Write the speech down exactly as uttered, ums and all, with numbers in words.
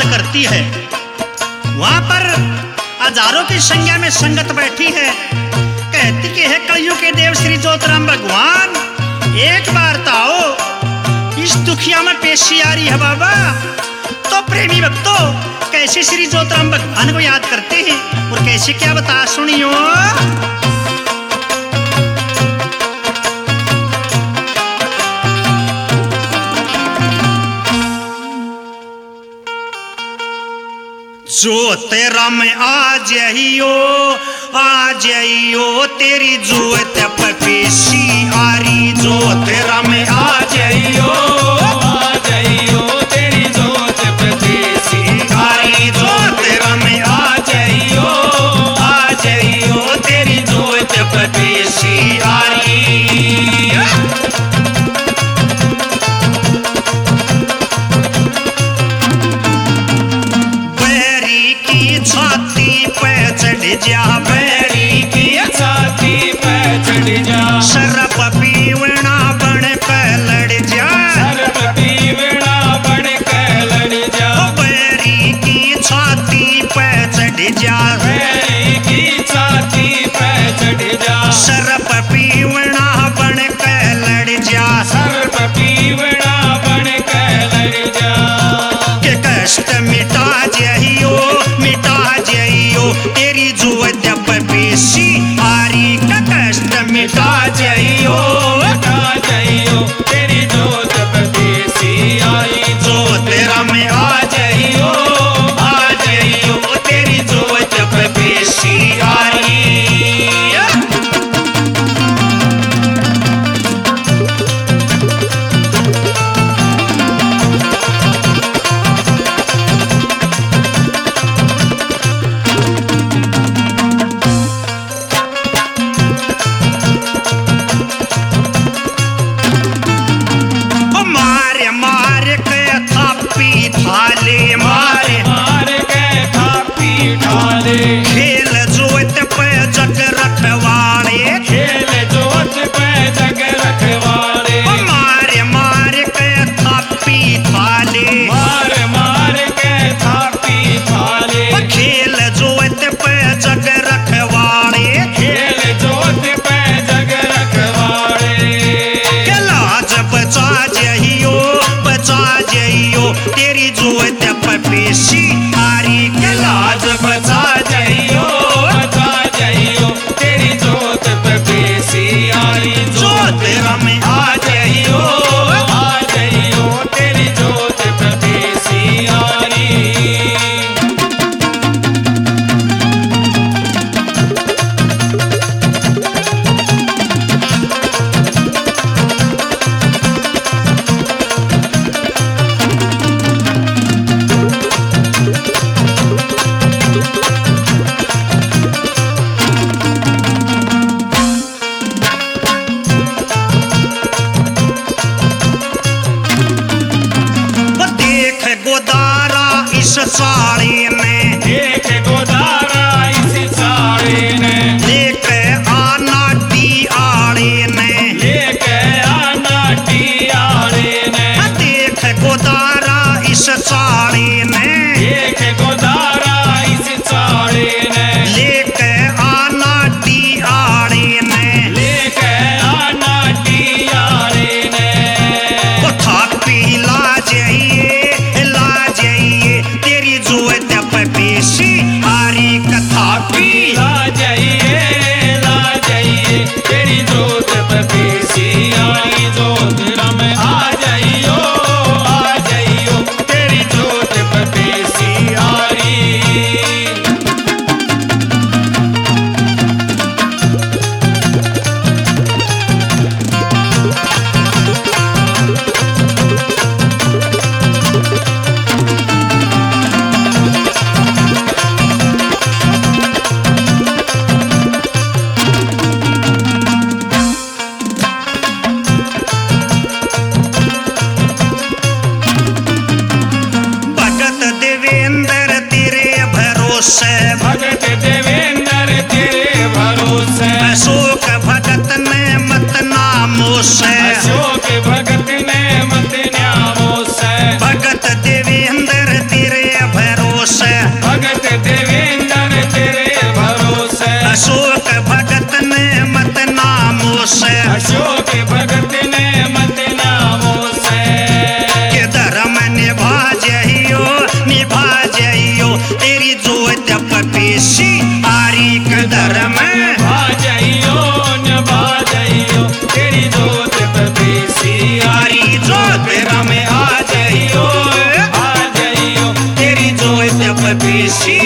करती है। वहां पर हजारों की संख्या में संगत बैठी है। कहती कि है कलयुग के देव श्री ज्योतिराम भगवान, एक बार तो आओ, इस दुखिया में पेशी आ रही है बाबा। तो प्रेमी भक्तों कैसे श्री ज्योतिराम भगवान को याद करते हैं और कैसे क्या बता सुनियो। ज्योतिराम आ जाइयो आ जाइयो तेरी जोत पे पेशी आरी। ज्योतिराम आ जाइयो आ जाइयो तेरी जोत पे पेशी आरी। ज्योतिराम आ जाइयो आ जाइयो तेरी जोत पे पेशी आरी। छाती पे चढ़ जा बैरी की छाती पे चढ़ जा। शरप पीवना बन के लड़ जा। शरप पीवना बन के लड़ जा। बैरी की छाती पे चढ़ जा। बैरी की छाती पे चढ़ जा। शरप पीवना बन के लड़ जा। शरप पीवना बन के लड़ जा। के कष्ट मिटा जाइयो मिटा जाइयो तेरी जोत पे पेशी आरी। का कष्ट मिटा जाइयो मिटा जाइयो तेरी जोत पे पेशी आई। ज्योतिराम आ जाइयो आ जाइयो तेरी जोत पे पेशी आरी। थाले मारे मार के थापी ढाले। खेल जोत पे जग रखवाड़े। खेल जोत पे जग रखवाड़े। मारे मारे के थापी थाले। मार मार के थापी थाले। खेल जोत पे जग रखवाड़े। खेल जोत पे जग रखवाड़े। के लाज बचा जाइयो बचा जाइयो तेरी जोत पे पेशी आरी। के लाज बचा जाइयो बचा जाइयो तेरी जोत पे पेशी आई। ज्योतिराम आ जाइयो आ जाइयो तेरी जोत पे पेशी आई। इस साड़ी में देख गोदारा इस साड़ी ने। लेके आना डी आड़े ने। लेके आना डी आड़े ने। देख गोदारा इस साड़ी में। देख गोदारा इस साड़ी ने। लेके आना डी आड़े ने। लेके आना डी आड़े ने। वो थापी ला जाइए ला जाइए तेरी जोत पे पेशी आरी। कथा पी ला जाइए ला जाइए तेरी जोत पे पेशी आई। ज्योतिराम आ जाइयो आ जाइयो तेरी जोत पे पेशी आई। पपीसी